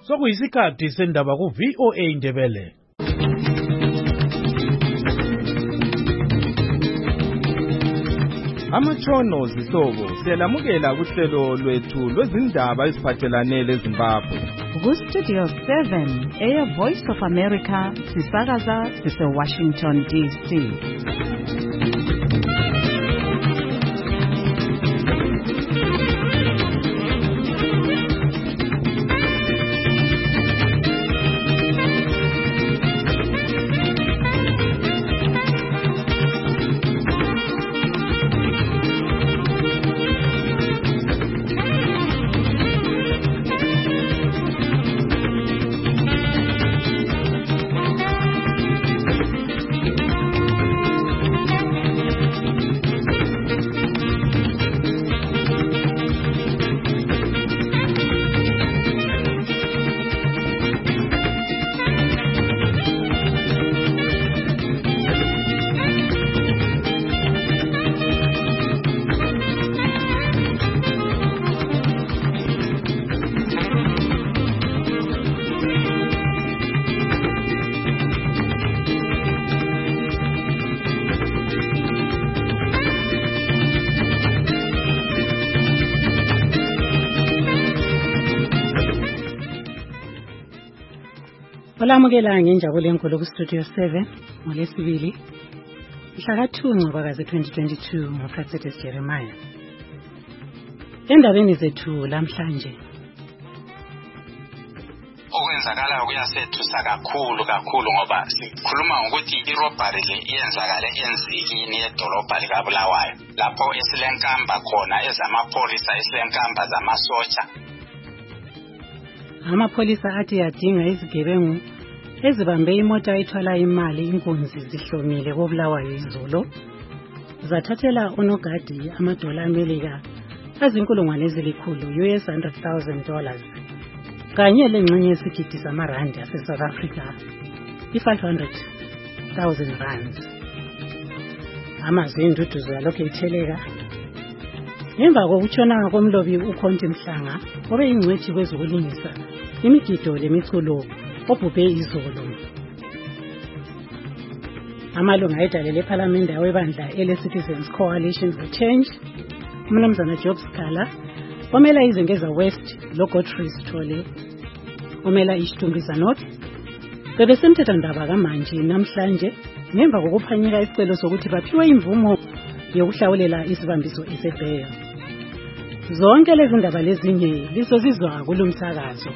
sokuyisikhathi sendaba ku VOA Indebele. Amatshono zihlobo siyalamukela kuhlelo lwethu lwezindaba eziphathelane leZimbabwe. Ku-Studio 7 Air Voice of America sisakaza sise-Washington DC. Olamukela ngenjabulo enkulu ku-Studio 7 ngolesibili mhla ka-2 Ncwabakazi 2022 ngoProfetes Jeremiah. Endabeni zethu lamhlanje, okwenzakalayo kuyasethusa kakhulu ngoba sikhuluma ngokuthi irobbery le iyenzakale enzikini yedolobha likaBulawayo lapho esilenkamba khona ezamapholisa esilenkamba zamasotsha. Amapholisa athi yadinga izigebengu ezibambe imota ethwala imali inkunzi zihlomile koBulawayo izolo, zathathela unogadi amadola amelika azinkulungwane ezilikhulu $100,000 kanye lengxenye yesigidi samarandi ase-South Africa i-500,000 amazwi enduduzo yalokhu etheleka ngemva kokutshona komlobi uKhonti Mhlanga obeyingcwethi kwezokulungisa imigido lemiculo obhubhe izolo. Amalunga edale lephalamende awebandla ele-Citizens Coalition for Change, uMnumzana Job Scala omela iZengeza West loGodfrey Sithole omela iShtumbisa North bebesemthethwandaba kamanje namhlanje ngemva kokuphanyeka isicelo sokuthi baphiwe imvumo yokuhlawulela isibambiso esebheya. Zonke lezi ndaba lezinye lisozizwa kulomsakazo.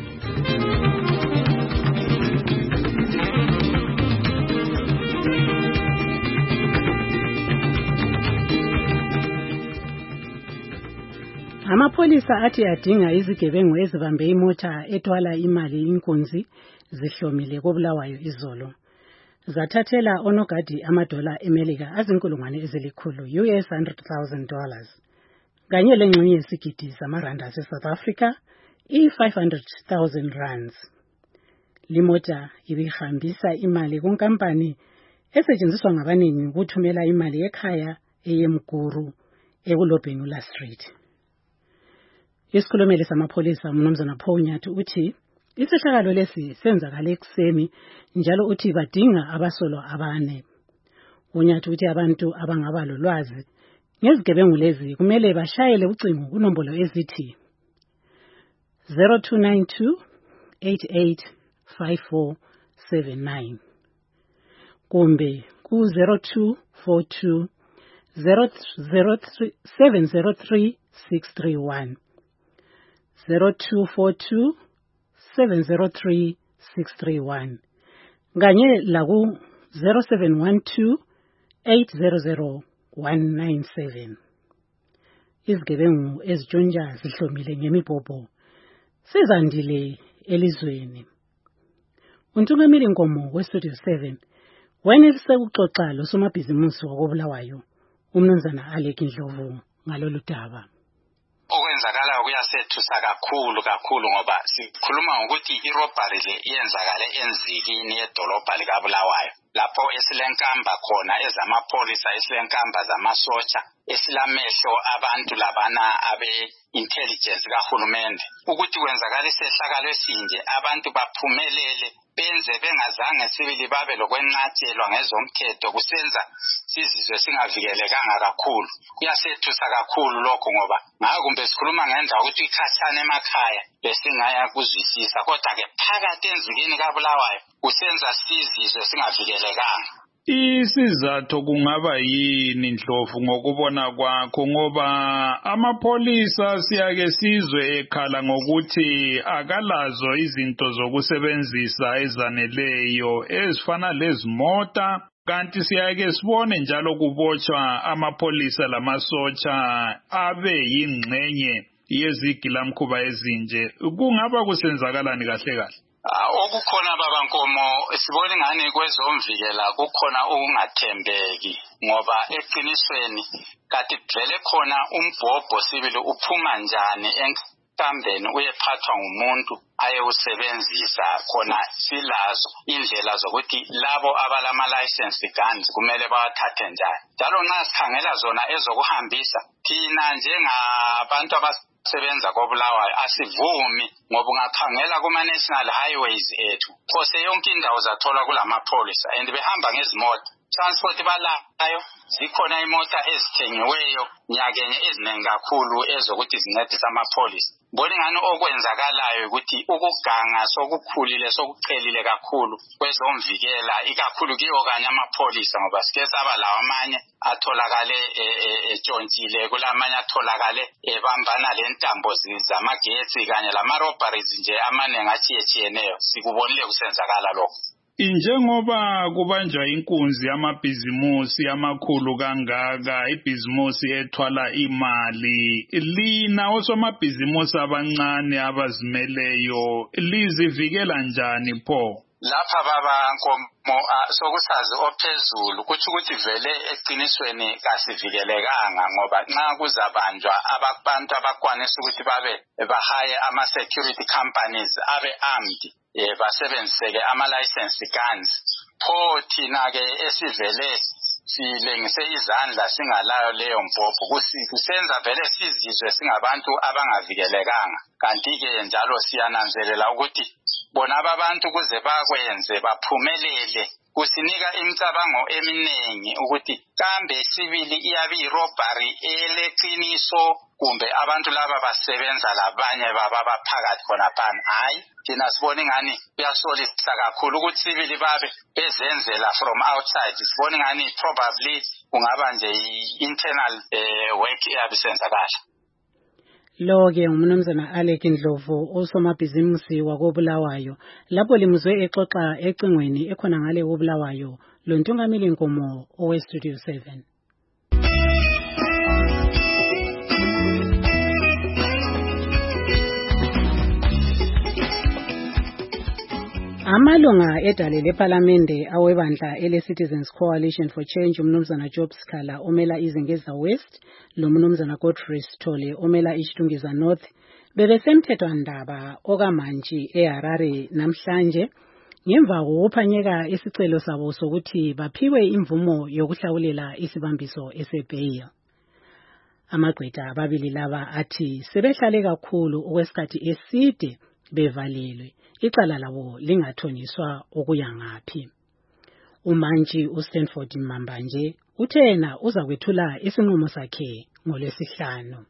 Amapholisa athi adinga izigebengu ezibambe imota ethwala imali inkunzi zihlomile koBulawayo izolo, zathathela onogadi amadola emelika azinkulungwane ezilikhulu $100,000 kanye lengxenye yesigidi samarandi ase-South Africa i-500,000. Limota ibihambisa imali kunkampani esetshenziswa ngabaningi ukuthumela imali ekhaya eyeMguru ekulobhenula Street. Isikhulumeli samapholisa uMnumzana Paul Nyathi uthi isehlakalo lesi senzakale ekuseni njalo uthi badinga abasolwa abane. UNyathi uthi abantu abangaba lolwazi ngezigebengu lezi kumele bashayele ucingo kunombolo ezithi 0292 885479 kumbe ku 0242 703 0242 703 631 kanye laku 0712 800 197. Izigebengu ezitshontsha zihlomile ngemibhobho sizandile elizweni. Untungameli Nkomo weStudio 7 wenelise ukuxoxa losomabhizimusi wakoBulawayo uMnumzana Alec Ndlovu ngalolu daba. Okwenzakalayo kuyasethusa kakhulu ngoba sikhuluma ngokuthi irobbery le iyenzakale enzikini yedolobha likaBulawayo lapho esilenkamba khona ezamapholisa esilenkamba zamasotsha esilamehlo abantu labana abe-intelligence kahulumende ukuthi kwenzakala isehlakalo esinje abantu baphumelele benze bengazange sibili babe lokwenqatshelwa ngezomthetho kusenza sizizwe singavikelekanga kakhulu. Kuyasethusa kakhulu lokho ngoba ngabe kumbe sikhuluma ngendaba ukuthi ikhathana emakhaya besingaya kuzwisisa kodwa-ke phakathi enzikini kaBulawayo kusenza sizizwe singavikelekanga. Isizathu kungaba yini Ndlovu ngokubona kwakho ngoba amapholisa siyake sizwe ekhala ngokuthi akalazo izinto zokusebenzisa ezaneleyo ezifana lezimota kanti siyake sibone njalo kubotshwa amapholisa lamasotsha abe yingxenye yezigilamkhuba ezinje kungaba kusenzakalani kahle kahle? Okukhona babankomo sibona ngani kwezomvikela kukhona ukungathembeki ngoba eqinisweni kati vele khona umbhobho sibili uphuma njani enkambeni uyephathwa ngumuntu ayewusebenzisa khona silazo indlela zokuthi labo abalama license guns kumele bawathathe njani njalo nxa sikhangela zona ezokuhambisa thina njengabantu sebenza koBulawayo asivumi ngoba ungakhangela kuma-national highways ethu phose yonke indawo zathola kulamapholisa and behamba ngezimoto transport balayo zikhona imota ezithengiweyo nyakenye eziningi kakhulu ezokuthi zincedise amapholisa. Mbona ngani okwenzakalayo ukuthi ukuganga sokukhulile sokucelile kakhulu kwezomvikela ikakhulu kiyo kanye amapholisa ngoba sike saba lawo amanye atholakale etshontshile kulamanye atholakale ebambana lentambo zamagetsi kanye lama-robberies nje amaningi atshiyeneyo sikubonile kusenzakala lokho. Njengoba kubanjwa inkunzi yamabhizimusi amakhulu kangaka ibhizimusi ethwala imali lina osomabhizimusi abancane abazimeleyo lizivikela njani pho? Lapha baba nkomo sokusazi ophezulu kuthi ukuthi vele eqinisweni kasivikelekanga ngoba nxa kuzabanjwa abantu abakwanisa ukuthi babe bahaye ama-security companies abe armed basebenziseke ama-license guns pho thina-ke esivele silengise izandla singalayo leyo mbhobho kusenza vele sizizwe singabantu abangavikelekanga kanti-ke njalo siyananzelela ukuthi bona abantu kuze bakwenze baphumelele kusinika imicabango eminingi ukuthi kambe sibili iyabe irobbery eleqiniso kumbe abantu laba basebenza labanye babaphakathi khona phana hayi thina sibona ngani kuyasolisa kakhulu ukuthi sibili babe bezenzela from outside sibona ngani probably kungaba nje internal work eyabisenzakala. Lo-ke umnumzana Alec Ndlovu osomabhizimusi wakoBulawayo lapho limuzwe exoxa ecingweni ekhona ngale koBulawayo lo Ntungamili Nkomo oweStudio 7. Amalunga edale lePhalamende awebandla ele-Citizens Coalition for Change umnumzana Job Sikhala omela iZengeza West lo mnumzana Godfrey Sithole omela iShtungiza North bebesemthethwandaba okamantshi eHarare namhlanje ngemva kokuphanyeka isicelo sabo sokuthi baphiwe imvumo yokuhlawulela isibambiso eseBail. Amagqwetha ababili laba athi sebehlale kakhulu okwesikhathi eside bevalelwe icala labo lingathoniswa okuya ngaphi. Umantshi uStanford Mambanje uthena uza kwethula isinqumo sakhe ngoLwesihlanu.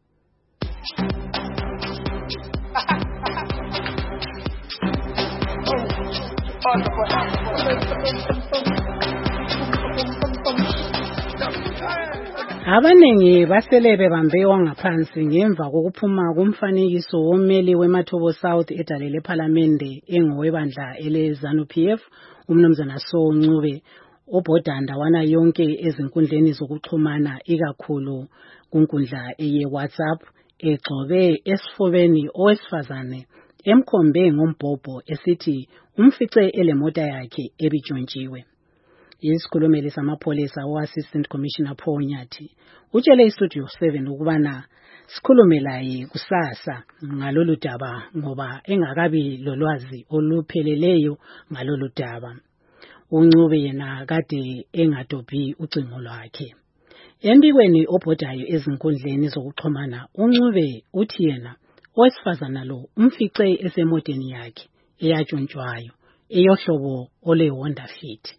Abanengi basele bebambe wangaphansi ngemva kokuphuma kumfanekiso wommeli weMathobo South edale lePhalamende engowebandla ele-ZANU-PF umnumzana Soncube obhoda ndawana yonke ezinkundleni zokuxhumana ikakhulu kunkundla eye-WhatsApp egxobe esifubeni owesifazane emkhombe ngombhobho esithi umfice elemota yakhe ebitshontshiwe. Isikhulumeli samapholisa o-Assistant Commissioner Paul Nyathi utshele iStudio 7 ukubana sikhulume laye kusasa ngalolu daba ngoba engakabi lolwazi olupheleleyo ngalolu daba. uNcube yena kade engadobhi ucingo lwakhe. Embikweni obhodayo ezinkundleni zokuxhumana, uNcube uthi yena owesifazana lo umfice esemoteni yakhe eyatshontshwayo eyohlobo ole Honda Fit.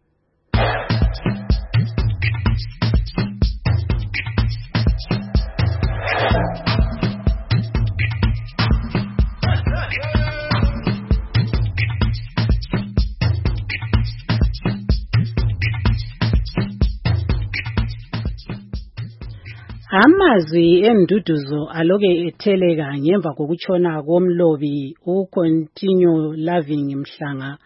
Amazwi enduduzo aloke etheleka ngemva kokutshona komlobi uContinue Loving Mhlanga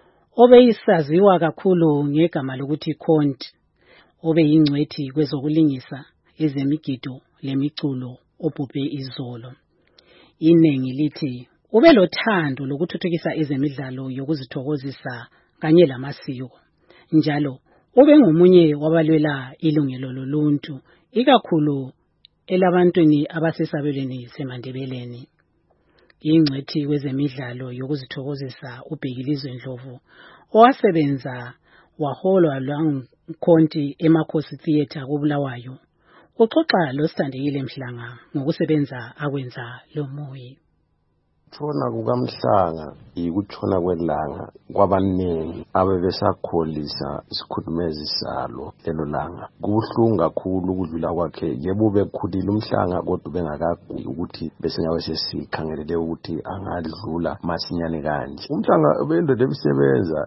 obeyisaziwa kakhulu ngegama lokuthi Conti, obeyingcwethi kwezokulingisa ezemigido lemiculo obhubhe izolo. Inengi lithi ubelothando lokuthuthukisa ezemidlalo yokuzithokozisa kanye lamasiko. Njalo ubengomunye wabalwela ilungelo loluntu, ikakhulu elabantwini abasesabelweni seMandebeleni. Ingcwethi kwezemidlalo yokuzithokozisa uBhekilizwe Ndlovu owasebenza waholwa lwanguKhonti eMakhosi Theatre koBulawayo uxoxa loSithandekile Mhlanga ngokusebenza akwenza lomuyi. Tshona kukaMhlanga ikutshona kwelanga kwabanengi abebesakholisa isikhudumezi salo lelo langa. Kubuhlungu kakhulu ukudlula kwakhe. Yebo bekhulile uMhlanga kodwa bengakaguli ukuthi besingabe sesikhangelele ukuthi angadlula masinyane kanje. uMhlanga bendoda ebisebenza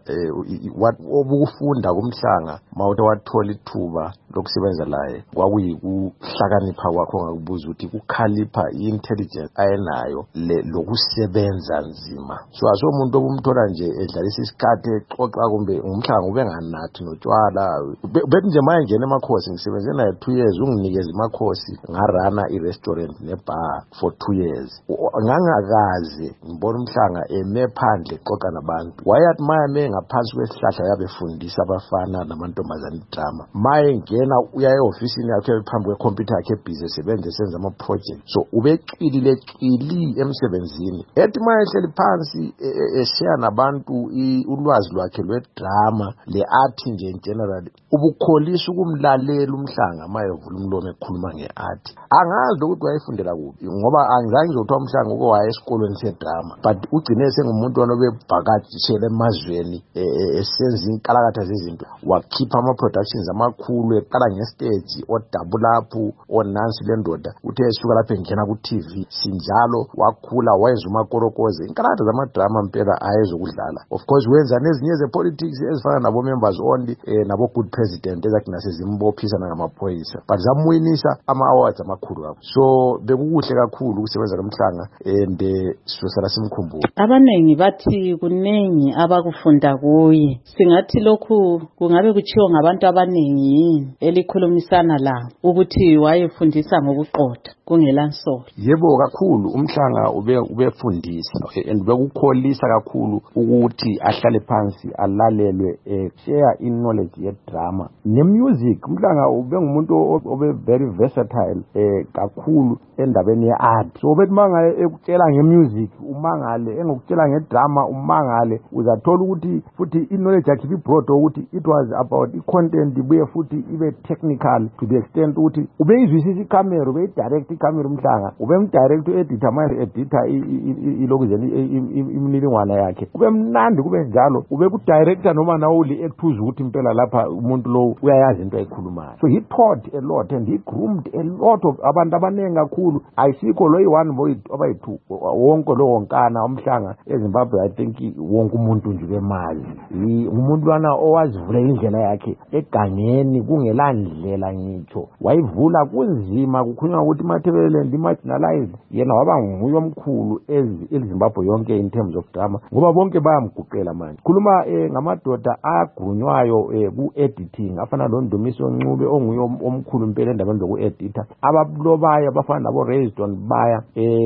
obukufunda kuMhlanga mawuthi wathola ithuba lokusebenza laye kwakuyikuhlakanipha kwakho ngakubuza ukuthi kukhalipha intelligence ayenayo lokusebenza nzima. So umuntu obumthola nje edlalisa isikhathi exoxa kumbe uMhlanga ubenganathi notshwala. Bethi nje manje ngene emakhosi ngisebenze naye 2 years unginikeza imakhosi ngarana i-restaurant nebar for 2 years. Ngangakaze ngibona uMhlanga eme phandle exoxa nabantu. Wayathi maye ngaphansi kwesihlahla yabefundisa abafana namantombazane idrama. Maye ngena uya eofisini yakhe phambi kwecomputer yakhe busy sebenze senza ama project. So ubecilile emsebenzini. Ethi maye hleli phansi eshare nabantu ulwazi lwakhe lwedrama le-art nje general. Ubukholisa ukumlalela uMhlanga maye uvula umlomo ekhuluma ngeart. Angazi ukuthi wayefundela kuphi ngoba angizange ngizothiwa uMhlanga uke waya esikolweni sedrama, but ugcine sengumuntu wanobevakatshela emazweni esenza inkalakatha zezinto. Wakhipha ama-productions amakhulu eqala ngestage odouble up onansi lendoda uthe esuka lapho engena ku-TV sinjalo wakhula wayenza umakorokoze inkalakatha zamadrama mpela ayezokudlala. Of course wenza nezinye ze-politics ezifana nabo-members only nabo good president ezakina sezimbophisa nangamaphoyisa, but zamwinisa ama-awards amakhulu kakhulu. So bekukuhle kakhulu ukusebenza noMhlanga and sisosala simkhumbula. Abanengi bathi kuningi abakufunda kuye. Singathi lokhu kungabe kuchiwa ngabantu abanengi yini elikhulumisana la ukuthi wayefundisa ngokuqotha kungela nsolo? Yebo kakhulu uMhlanga ubefundisa and bekukholisa kakhulu ukuthi ahlale phansi alalelwe share in-knowledge yedrama ne-music. uMhlanga ubengumuntu obe very versatile kakhulu endabeni ye-art. So bethi mangale ekutshela nge-music umangale, engokutshela ngedrama umangale, uzathola ukuthi futhi i-knowledge yakhe ibroad ukuthi it was about i-content ibuye futhi ibe technical to the extent ukuthi ubeyizwisisa i-camera, ubeyidirect i-camera uMhlanga, ubemdirect u-editor manje editor ilokuzeni imininingwana yakhe, ube mnandi kube njalo, ubekudirector noma nawe uli-actors ukuthi impela lapha umuntu lo uyayazi into ayikhulumayo. So he taught a lot and he groomed a lot of abantu abanengi kakhulu. Ayisikho lo yi-1 boy abayi-2 wonke lo wonkana uMhlanga eZimbabwe. I think wonke umuntu nje bemazi umuntu lwana owazivula indlela yakhe egangeni kungela ndlela ngitsho, wayivula kunzima kukhulunywa ukuthi Mathebeleland marginalized, yena waba nguye omkhulu eZimbabwe yonke in terms of drama ngoba bonke bayamguqela manje. Khuluma ngamadoda agunywayo ku-editing afana noNdumiso Ncube onguye omkhulu impela endabeni zoku-edita, abablobayo abafana nabo Rayston baya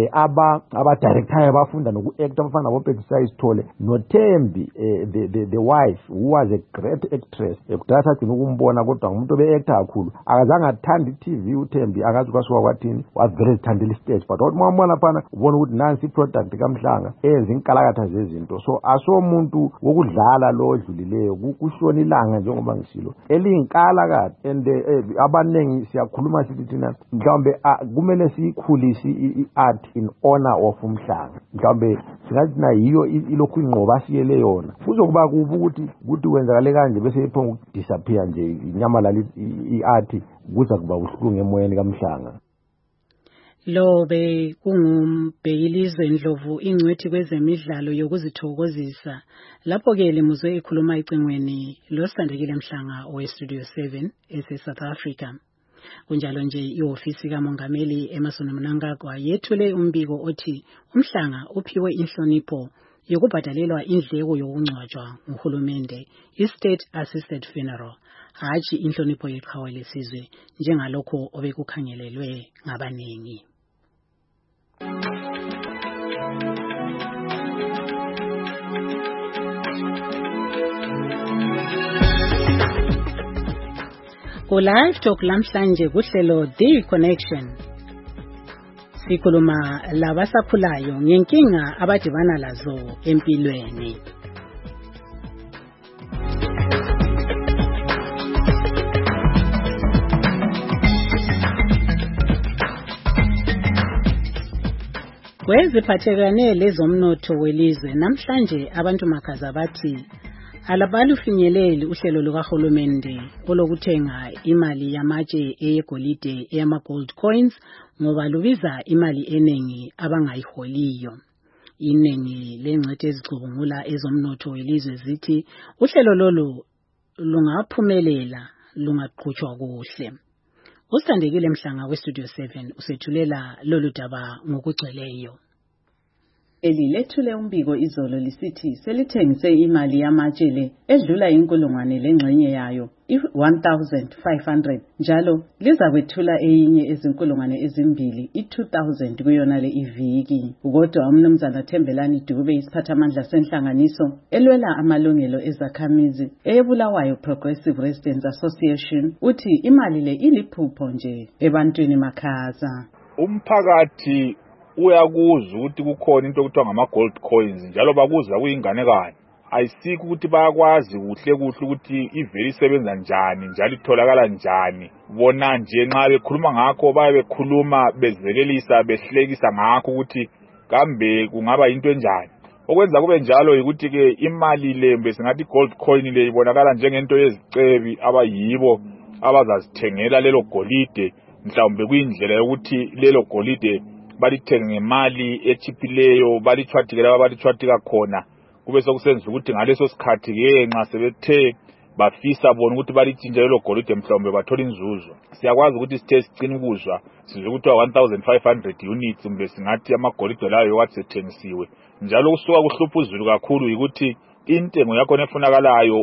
aba-director bafunda noku-actor abafana nabo Petisize Sithole noThembi the wife who was a great actress. Kudala sagcina ukumbona kodwa ngumuntu obe-actor kakhulu, akazange athanda i-TV uThembi, akazi kwasuka kwathini wavele zithandela istage, but wathi mwambona phana ubona ukuthi nansi product kaMhlanga eyenza inkalakatha zezinto. So asomuntu wokudlala lo odlulileyo kushona ilanga njengoba ngishilo eliyinkalakatha and abanengi siyakhuluma sithi thina mhlawumbe kumele siyikhulise i-art in honor of uMhlanga. Mhlawumbe singathi na yiyo ilokhu inqoba siyele yona kuzokuba kubi ukuthi wenzakale kanje bese iphonga ukudisappear nje inyamalala i-art kuza kuba uhlungu emoyeni kaMhlanga. Lo kungumbhekilizwe Ndlovu ingcwethi kwezemidlalo yokuzithokozisa. Lapho-ke limuzwe ekhuluma ecingweni loSithandekile Mhlanga we-Studio 7 ese-South Africa. Kunjalo nje ihofisi kaMongameli Emmerson Mnangagwa yethule umbiko othi uMhlanga uphiwe inhlonipho yokubhadalelwa indleko yokungcwatshwa nguhulumende, i-State Assisted Funeral, hatshi inhlonipho yeqhawe lesizwe njengalokho obekukhangelelwe ngabaningi. Ku-Live Talk lamhlanje kuhlelo The Connection. Sikhuluma labasakhulayo ngenkinga abadibana lazo empilweni. Kweziphathelane lezomnotho welizwe namhlanje abantu makaza bathi alabalufinyeleli uhlelo lukahulumende olokuthenga imali yamatshe eyegolide eyama-gold coins ngoba lubiza imali eningi abangayiholiyo. Iningi lengcwethi ezicubungula ezomnotho welizwe zithi uhlelo lolu lungaphumelela lungaqhutshwa kuhle. Usithandekile Mhlanga we-Studio 7 usethulela lolu daba ngokugcweleyo. Elilethule umbiko izolo lisithi selithengise imali yamatshele edlula inkulungwane lengxenye yayo i-1500 njalo liza kwethula eyinye ezinkulungwane ezimbili i-2000 kuyona le iviki. Kodwa umnumzana Thembelani Dube isiphathamandla senhlanganiso elwela amalungelo ezakhamizi eyeBulawayo Progressive Residents Association uthi imali le iliphupho nje ebantwini makhaza. Umphakathi uyakuzwa ukuthi kukhona into okuthiwa ngama-gold coins njalo bakuzwa kuyinganekwane. Ayisikho ukuthi bayakwazi kuhle ukuthi ivele isebenza njani njalo itholakala njani. Bona nje nxa bekhuluma ngakho baye bekhuluma bezelelisa behlekisa ngakho ukuthi kambe kungaba into enjani. Okwenza kube njalo ukuthi ke imali le besingathi gold coin le ibonakala njengento yezicebi abayibo abazazithengela lelo golide mhlawumbe kuyindlela yokuthi lelo golide balithenge ngemali echiphileyo balithwathikela abalithwathika khona kube sokusenza ukuthi ngaleso sikhathi ke nxa sebethe bafisa bona ukuthi balitshintshe lelo golide mhlawumbe bathola inzuzo. Siyakwazi ukuthi sithe sicina ukuzwa sizwe ukuthi 1500 units kumbe singathi amagolide layo wathi sethengisiwe njalo kusuka kuhlupha uzulu kakhulu ukuthi intengo yakho efunakalayo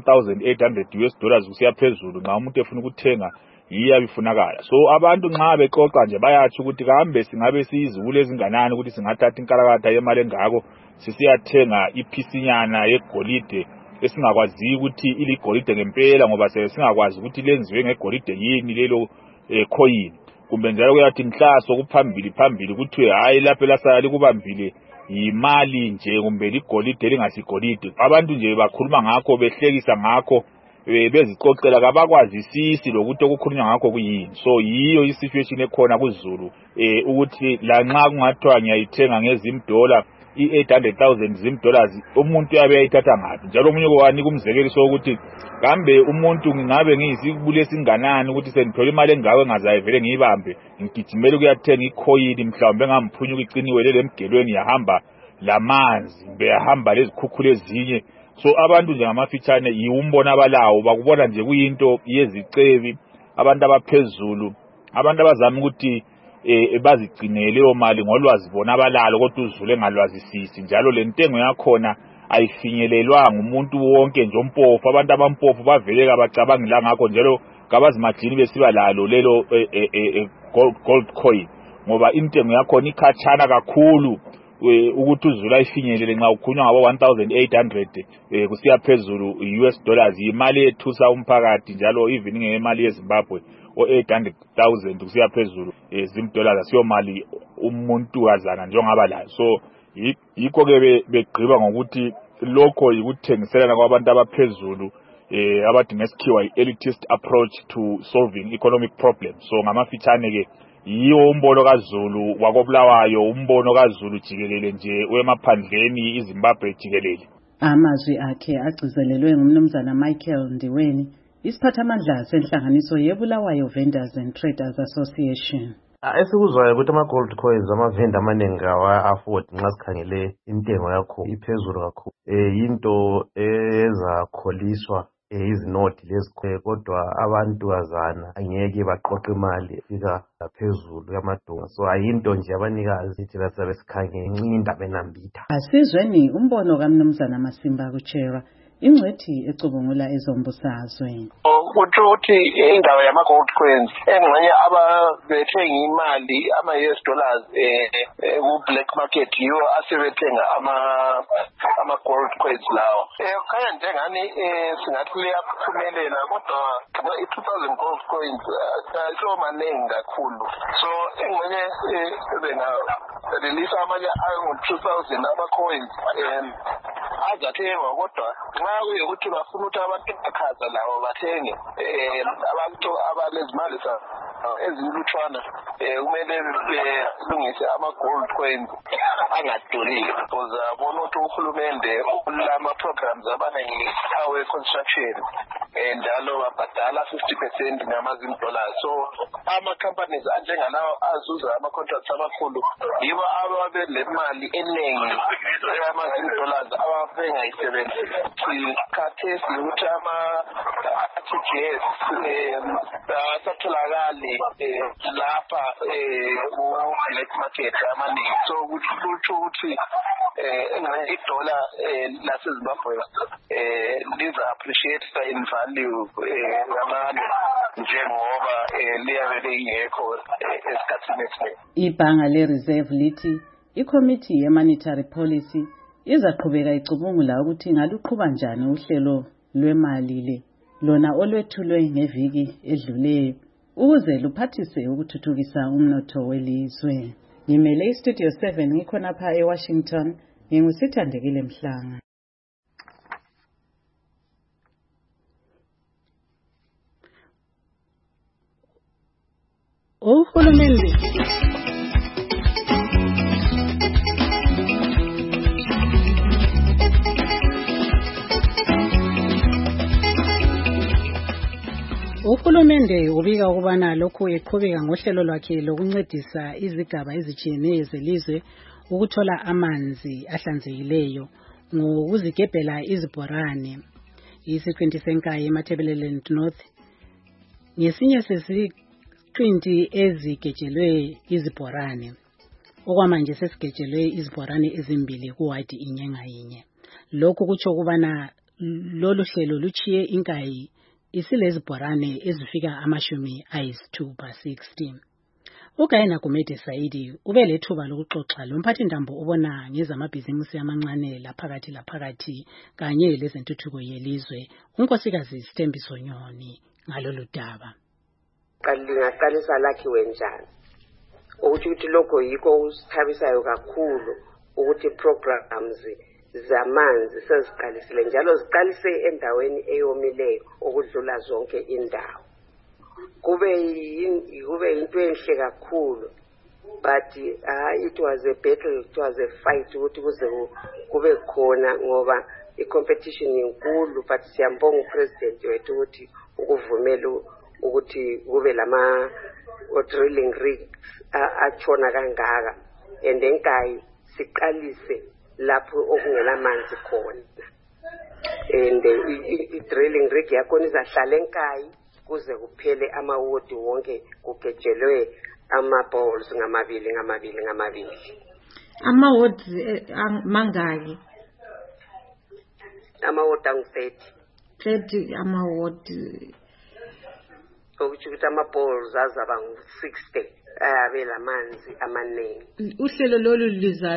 $1800 kusiya phezulu nxa umuntu efuna ukuthenga yiya bifunakala. So abantu nxa beqoqa nje bayathi ukuthi kambe singabe sizibule ezinganani ukuthi singathatha inkalakatha yemali engako sisiyathenga iphisinyana yegolide esingakwazi ukuthi iligolide ngempela ngoba singakwazi ukuthi lenziwe ngegolide yini lelo coin. Kumbe njalo kuyathi mhlaso kuphambili ukuthi hayi lapha lasala likubambile imali nje kumbe ligolide lingasigolide. Abantu nje bakhuluma ngakho behlekisa ngakho bezixoxela kabakwazisisi lokuthi okukhulunywa ngakho kuyini. So yiyo isituation ekhona kuZulu ukuthi la nxa kungathiwa ngiyayithenga ngezimdola i-$800,000 zimdollars umuntu uyabe yayithatha ngapi njalo omunye kwanika umzekeliso ukuthi kambe umuntu ngingabe ngiyisibule singanani ukuthi sengithola imali engako engazayivele ngiyibambe ngigijimela ukuyathenga icoin mhlawumbe ngamphunyuka iciniwe lemgelweni yahamba lamanzi beyahamba lezikhukhula ezinye. So abantu nje ngamafitshane yiwumbona abalawo bakubona nje kuyinto yezicebi abantu abaphezulu abantu abazama ukuthi bazigcinele leyo mali ngolwazi bona abalalo kodwa uzulu engalwazisisi njalo lentengo yakhona ayifinyelelwanga umuntu wonke nje ompofu. Abantu abampofu baveleka bacabangela ngakho njalo kabazimajini besiba lalo lelo gold coin ngoba intengo yakhona ikhatshana kakhulu ukuthi uzulu ayifinyelele nxa ukhunywa ngabo 1800 kusiya phezulu $, imali ethusa umphakathi njalo even ngemali yeZimbabwe o$800,000 kusiya phezulu $, asiyo mali umuntu wazana njengaba layo. So yikho-ke begqiba ngokuthi lokho yikuthengiselana kwabantu abaphezulu abathi ngesikhiwa yi-elitist approach to solving economic problems. So ngamafitshane-ke yiwo umbono kaZulu wakobulawayo, umbono kaZulu jikelele nje wemaphandleni iZimbabwe jikelele. Amazwi akhe agcizelelwe ngumnumzana Michael Ndiweni, isiphathamandla senhlanganiso yeBulawayo Vendors and Traders Association. Esikuzwayo ukuthi ama-gold coins amavenda amaningi awa-afford nxa sikhangele intengo yakho iphezulu kakhulu. Yinto ezakholiswa izinoti lezi, kodwa abantu azana angeke baqoqe imali efika phezulu yamadonga. So ayinto nje abanikazi thina sizabe sikhangele indaba enambitha. Asizweni umbono kamnumzana Masimba Kuchera, ingcwethi ecubungula ezombusazwe. Ukuthi indaba yama-gold coins engxenye ababethenga imali ama-US dollars ku-black market yiwo asebethenga ama-gold coins lawo. Khanya njengani singathi liyaphumelela, kodwa i-2000 gold coins so maningi kakhulu. So engxenye bengarelease amanye angu-2000 ama-coins azathengwa, kodwa nxa kuyekuthi bafuna ukuthi abantu bakhaza lawo bathenge abantu abalezimali ezilutshwana kumele belungise ama-gold coins angaduriyo. Uzabona ukuthi uhulumende ulama-programs abaningi awe-construction njalo babhadala 50% ngamaZimbabwe. So ama-companies anjengalawo azuza ama-contracts amakhulu yibo ababele mali eningi yamaZimbabwe ababengayisebenzisi. Khathesi ukuthi ama-RTGS asatholakali lapha ku-black market amaningi. So kutsho ukuthi idola laseZimbabwe liza-appreciate in value ngamanye njengoba liyabe lingekho esikhathini esiningi. Ibhanga le-Reserve lithi iCommittee ye-Monetary Policy izaqhubeka icubungula ukuthi ingaluqhuba njani uhlelo lwemali le lona olwethulwe ngeviki edluleyo ukuze luphathise ukuthuthukisa umnotho welizwe. Ngimele iStudio 7 ngikhonapha eWashington, ngingusithandekile Mhlanga. Uhulumende Uhulumende ubika ukubana lokhu eqhubeka ngohlelo lwakhe lokuncedisa izigaba ezitshiyeneyo zelizwe ukuthola amanzi ahlanzekileyo ngokuzigebhela izibhorane. Isiqinti senkayi eMatabeleland North ngesinye sesiqinti ezigejelwe izibhorane. Okwamanje sesigejelwe izibhorane ezimbili kuwadi inye ngayinye. Lokhu kutsho ukubana lolu hlelo luchiye inkayi isilezibhorane ezifika 60. UGayena Gumede Saidi ubelethuba lokuxoxa lomphathintambo ubona ngezamabhizimusi amancane laphakathi kanye lezentuthuko yelizwe unkosikazi Sithembiso Nyoni ngalolu daba. Lingaqalisa lakhiwe njani? Ukuthi lokho yikho usithabisayo kakhulu ukuthi programs zamanzi seziqalisile njalo ziqalise endaweni eyomileyo okudlula zonke indawo. Kube into enhle kakhulu, but it was a battle, it was a fight ukuthi kuze kube khona ngoba i-competition inkulu, but siyambonga upresident wethu ukuthi ukuvumela ukuthi kube lama drilling rigs atshona kangaka and enkayi siqalise lapho okungela manzi khona. And i-drilling rig yakhona izahlala enkayi kuze kuphele amawodi wonke kugejelwe ama-balls ngamabili. Amawodi mangaki? Amawodi angu-30 amawodi. Okuthi ukuthi ama-balls azaba ngu-60 ayabela manzi amaningi. Uhlelo lolu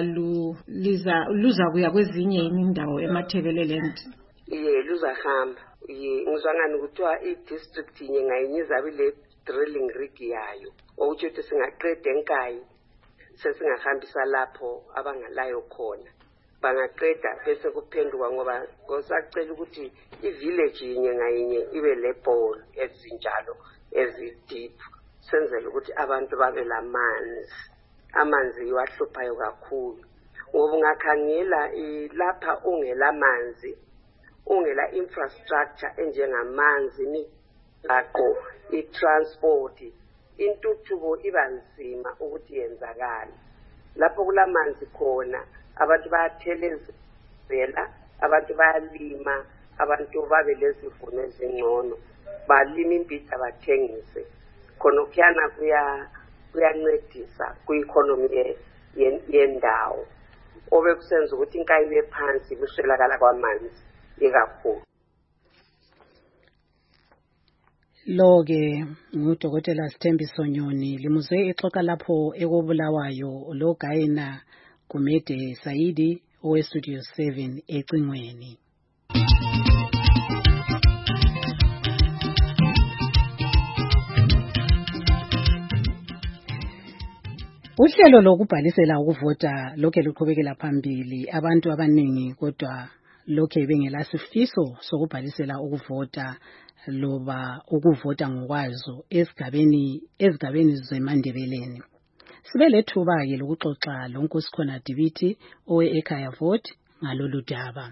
luza kuya kwezinye indawo eMatabeleland. Luzahamba. Ngizwa ngani kuthiwa i-district inye ngayinye izabe le drilling rig yayo. Okuthi singaqeda enkayi sesingahambisa lapho abangalayo khona bangaqeda bese kuphenduka ngoba ngosacela ukuthi ivillage yinye ngayinye ibe lebholo ezinjalo ezideep senzele ukuthi abantu babe lamanzi amanzi iwahluphayo kakhulu ngoba ungakhangela lapha ungelamanzi ungela infrastructure enjengamanzi imigaqo itransport intuthuko iba nzima ukuthi yenzakala lapho kulamanzi khona abantu bayathelezela abantu bayalima abantu babe lezivuno ezingcono balima imbida bathengise khona kuyana kuyancedisa ku-economy yendawo obekusenza ukuthi inkayi ibe phansi kuswelakala kwamanzi ikakhulu. Lo-ke ngudokotela Sithembiso Nyoni limuzwe exoxa lapho ekobulawayo lo Gayena Gumede Saidi owestudio 7 ecingweni. Uhlelo lokubhalisela ukuvota lokhe luqhubekela phambili abantu abaningi kodwa lokhe bengelasifiso sokubhalisela ukuvota loba ukuvota ngokwazo ezigabeni zeMandebeleni. Sibe lethuba ke lokuxoxa loNkosikhona Dibiti oweEkhaya Vote ngalolu daba.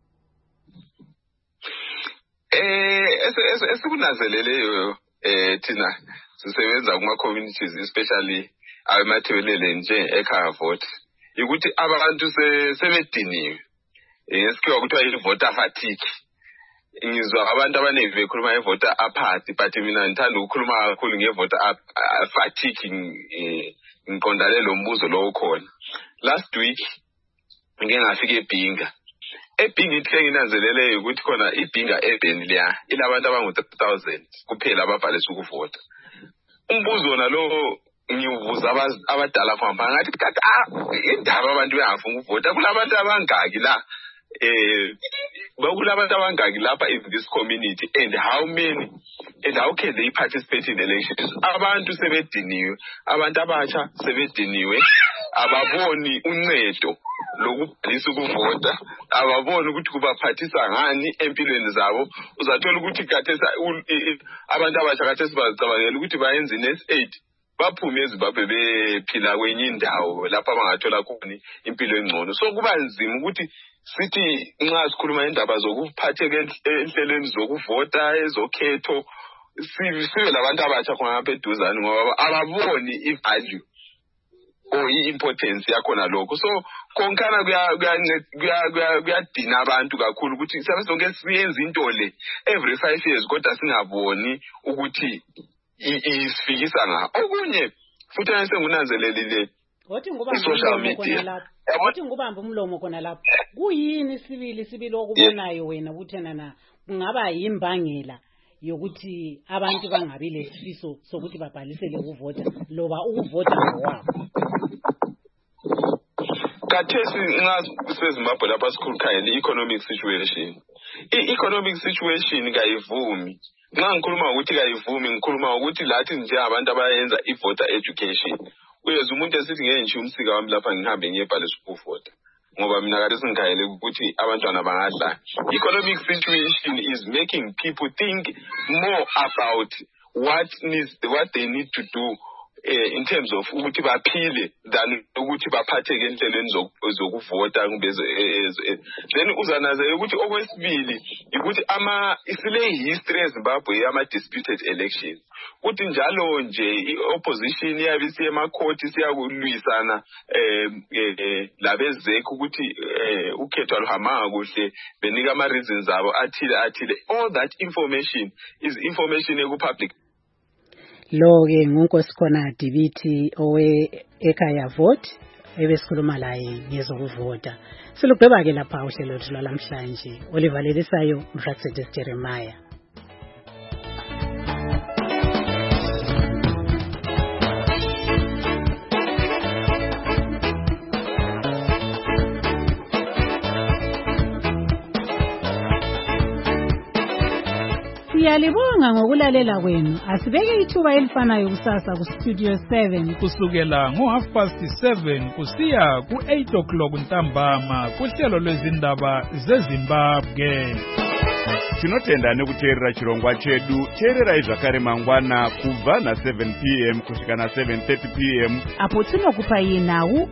Esikunanzeleleyo thina sisebenza kuma communities especially abathebelele nje ekhaya vote ukuthi abantu sebediniwe esikho kuthiwa i-voter fatigue ngizwa abantu abaningi bekhuluma nge-voter apathy but mina ngithanda ukukhuluma kakhulu nge-voter fatigue ngiqondane lo mbuzo lo ukhona. Last week ngike ngafika eBhinga ithi nginanzeleleyo ukuthi khona iBhinga urban leya ilabantu abangu-3000 kuphela ababhalisa ukuvota. Umbuzo nalo ngiwubuza abadala kwamba ngathi indaba abantu bengafuna ukuvota kulabantu abangaki la bakulabantu abangaki lapha in this community and how can they participate in elections? Abantu sebediniwe, abantu abatsha sebediniwe, ababoni uncedo lokubhalisa ukuvota, ababoni ukuthi kubaphathisa ngani empilweni zabo. Uzathola ukuthi kathesa abantu abatsha kathesa bazicabangela ukuthi bayenze i-NS8 baphume eZimbabwe bephila kwenye indawo lapha bangathola khona impilo engcono. So kuba nzima ukuthi sithi nxa sikhuluma indaba zokuphatheka enhlelweni zokuvota ezokhetho sibe labantu abatsha khona lapha eduzane ngoba ababoni i-value or i-importance yakhona lokho. So konkana kuyadina abantu kakhulu ukuthi sonke siyenze into le every 5 years kodwa singaboni ukuthi isifikisa nga okunye futhi sengunanzelelile Wathi ngubamba media lapho. Wathi ngubamba umlomo khona lapho. Kuyini sibili okubonayo wena ukuthena na kungaba yimbangela yokuthi abantu bangabi lesifiso sokuthi babhalisele ukuvota loba ukuvota ngokwabo. Kathesi nxa seZimbabwe lapha sikhulukhayela i-economic situation. I-economic situation kayivumi. Nxa ngikhuluma ukuthi kayivumi ngikhuluma ukuthi lathi nje abantu abayenza i-voter education. Uyeza umuntu esithi ngeke nje umsika wami lapha ngihambe ngiyebhalisa ukuvota. Ngoba mina kade singikhayele ukuthi abantwana bangadla. Economic situation is making people think more about what they need to do in terms of ukuthi baphile than ukuthi baphatheke enhlelweni zokuvota then uzanaze ukuthi okwesibili ukuthi isile history eZimbabwe ama disputed elections ukuthi njalo nje i-opposition yabisi emakhoti siyakulwisana labezekho ukuthi ukhetho aluhamba kuhle benika ama reasons abo athile all that information is information eku-public. Lo-ke nguNkosikhona Dibiti oweEkhaya Vote ebesikhuluma laye ngezokuvota. Silugqiba-ke lapha uhlelo lwethu lwalamhlanje olivalelisayo Mratsedes Jeremiah. Siyalibonga ngokulalela kwenu. Asibeke ithuba elifanayo kusasa ku Studio 7 kusukela ngo7:30 kusiya ku8 ntambama kuhlelo lwezindaba zeZimbabwe. Tinotenda nekuteerera chirongwa chedu. Teererai zvakare mangwana kubva na7 p.m. kusvika na7:30 p.m. apo tinokupai nhau